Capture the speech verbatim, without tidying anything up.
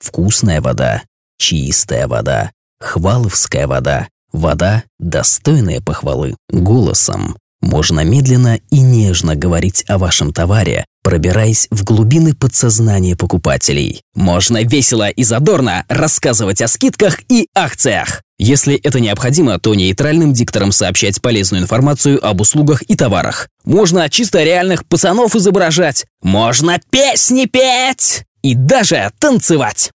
вкусная вода, чистая вода, хваловская вода, вода, достойная похвалы. Голосом можно медленно и нежно говорить о вашем товаре, пробираясь в глубины подсознания покупателей. Можно весело и задорно рассказывать о скидках и акциях. Если это необходимо, то нейтральным диктором сообщать полезную информацию об услугах и товарах. Можно чисто реальных пацанов изображать. Можно песни петь и даже танцевать.